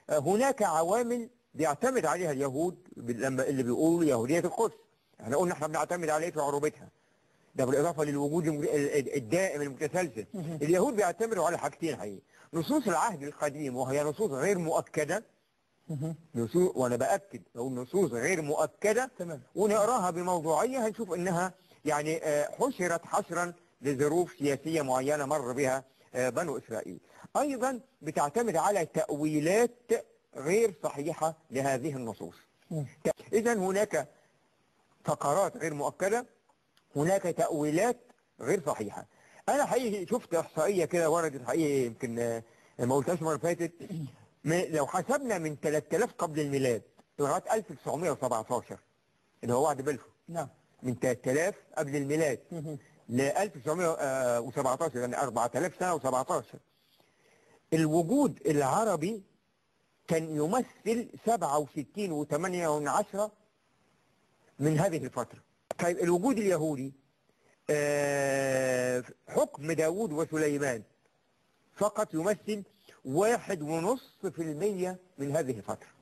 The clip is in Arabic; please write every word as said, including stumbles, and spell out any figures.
هناك عوامل بيعتمد عليها اليهود لما اللي بيقولوا يهودية القدس. احنا قلنا احنا بنعتمد عليه في عروبتها، ده بالإضافة للوجود الدائم المتسلسل. اليهود بيعتمدوا على حاجتين حقيقي: نصوص العهد القديم وهي نصوص غير مؤكدة، نصوص، وانا باكد لو نصوص غير مؤكده تمام. ونقراها بموضوعيه هنشوف انها يعني حشرت حشرا لظروف سياسيه معينه مر بها بنو اسرائيل. ايضا بتعتمد على تاويلات غير صحيحه لهذه النصوص. اذا هناك فقرات غير مؤكده، هناك تاويلات غير صحيحه. انا حقيقي شفت احصائيه كده وردت حقيقي، يمكن ما قلتهاش المره اللي فاتت، لو حسبنا من ثلاثة آلاف قبل الميلاد لغايه ألف وتسعمائة وسبعة عشر اللي هو وعد بلفور، نعم، من ثلاثة آلاف قبل الميلاد ل ألف وتسعمائة وسبعة عشر يعني أربعة آلاف سنه و17، الوجود العربي كان يمثل سبعة وستين وثمانية من عشرة من هذه الفتره. طيب الوجود اليهودي آه حكم داوود وسليمان فقط يمثل واحد ونصف في المية من هذه الفترة.